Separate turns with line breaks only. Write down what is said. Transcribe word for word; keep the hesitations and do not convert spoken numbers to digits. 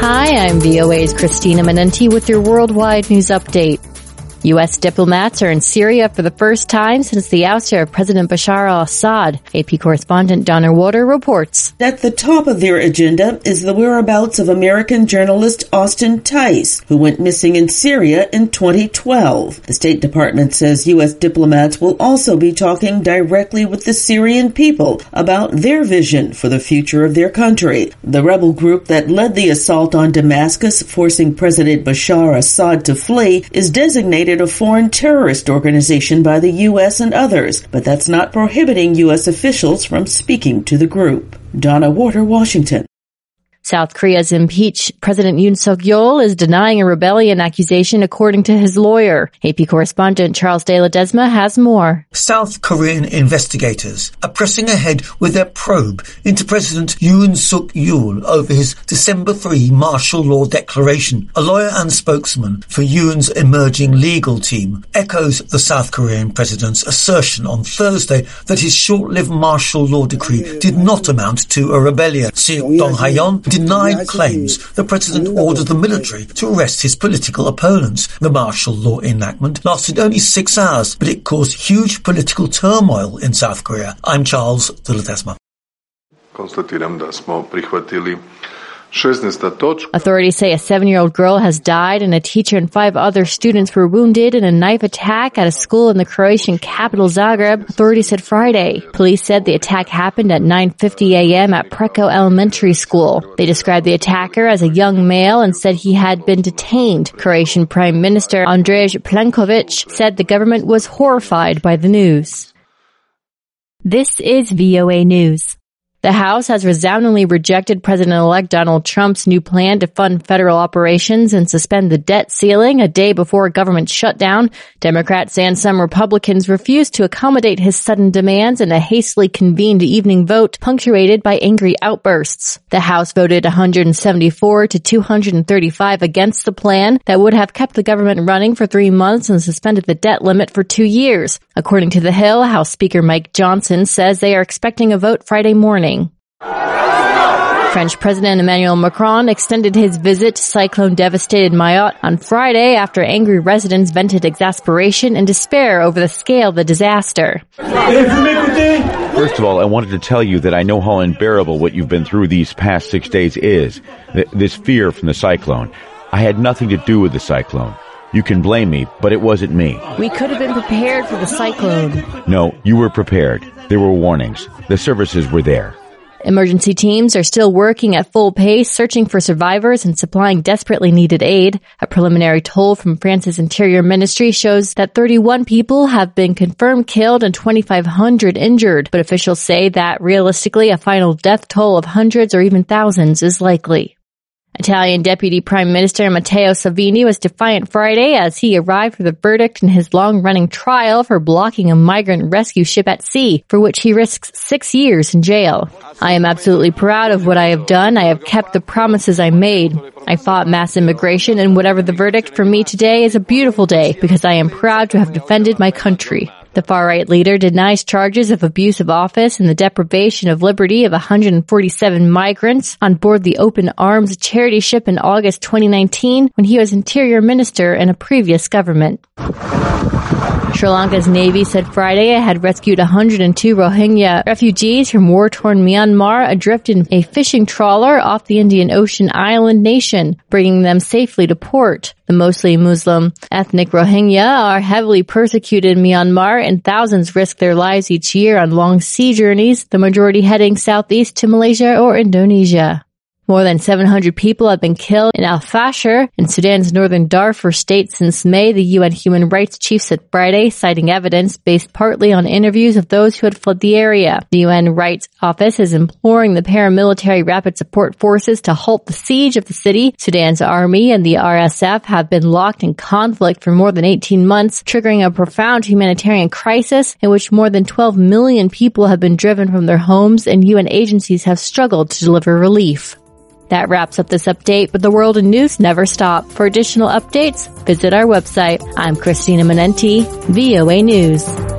Hi, I'm V O A's Christina Menenti with your worldwide news update. U S diplomats are in Syria for the first time since the ouster of President Bashar al-Assad. A P correspondent Donna Water reports.
At the top of their agenda is the whereabouts of American journalist Austin Tice, who went missing in Syria in twenty twelve. The State Department says U S diplomats will also be talking directly with the Syrian people about their vision for the future of their country. The rebel group that led the assault on Damascus, forcing President Bashar Assad to flee, is designated a foreign terrorist organization by the U S and others, but that's not prohibiting U S officials from speaking to the group. Donna Water, Washington.
South Korea's impeached President Yoon Suk-yeol is denying a rebellion accusation according to his lawyer. A P correspondent Charles De La Desma has more.
South Korean investigators are pressing ahead with their probe into President Yoon Suk-yeol over his December third martial law declaration. A lawyer and spokesman for Yoon's emerging legal team echoes the South Korean president's assertion on Thursday that his short-lived martial law decree did not amount to a rebellion. Seok Dong-hayon denied claims the president ordered the military to arrest his political opponents. The martial law enactment lasted only six hours, but it caused huge political turmoil in South Korea. I'm Charles de la Desma.
Konstatiram da smo prihvatili
Authorities say a seven-year-old girl has died and a teacher and five other students were wounded in a knife attack at a school in the Croatian capital Zagreb, authorities said Friday. Police said the attack happened at nine fifty a.m. at Preko Elementary School. They described the attacker as a young male and said he had been detained. Croatian Prime Minister Andrej Plenković said the government was horrified by the news. This is V O A News. The House has resoundingly rejected President-elect Donald Trump's new plan to fund federal operations and suspend the debt ceiling a day before a government shutdown. Democrats and some Republicans refused to accommodate his sudden demands in a hastily convened evening vote punctuated by angry outbursts. The House voted one hundred seventy-four to two hundred thirty-five against the plan that would have kept the government running for three months and suspended the debt limit for two years. According to The Hill, House Speaker Mike Johnson says they are expecting a vote Friday morning. French President Emmanuel Macron extended his visit to cyclone-devastated Mayotte on Friday after angry residents vented exasperation and despair over the scale of the disaster.
First of all, I wanted to tell you that I know how unbearable what you've been through these past six days is. Th- this fear from the cyclone. I had nothing to do with the cyclone. You can blame me, but it wasn't me.
We could have been prepared for the cyclone.
No, you were prepared. There were warnings. The services were there.
Emergency teams are still working at full pace, searching for survivors and supplying desperately needed aid. A preliminary toll from France's Interior Ministry shows that thirty-one people have been confirmed killed and twenty-five hundred injured, but officials say that realistically a final death toll of hundreds or even thousands is likely. Italian Deputy Prime Minister Matteo Salvini was defiant Friday as he arrived for the verdict in his long-running trial for blocking a migrant rescue ship at sea, for which he risks six years in jail. I am absolutely proud of what I have done. I have kept the promises I made. I fought mass immigration, and whatever the verdict for me today is a beautiful day because I am proud to have defended my country. The far-right leader denies charges of abuse of office and the deprivation of liberty of one hundred forty-seven migrants on board the Open Arms charity ship in August twenty nineteen when he was interior minister in a previous government. Sri Lanka's Navy said Friday it had rescued one hundred two Rohingya refugees from war-torn Myanmar adrift in a fishing trawler off the Indian Ocean island nation, bringing them safely to port. The mostly Muslim ethnic Rohingya are heavily persecuted in Myanmar, and thousands risk their lives each year on long sea journeys, the majority heading southeast to Malaysia or Indonesia. More than seven hundred people have been killed in Al-Fashir in Sudan's northern Darfur state since May, the U N human rights chief said Friday, citing evidence based partly on interviews of those who had fled the area. The U N Rights Office is imploring the paramilitary rapid support forces to halt the siege of the city. Sudan's army and the R S F have been locked in conflict for more than eighteen months, triggering a profound humanitarian crisis in which more than twelve million people have been driven from their homes and U N agencies have struggled to deliver relief. That wraps up this update, but the world and news never stop. For additional updates, visit our website. I'm Christina Menenti, V O A News.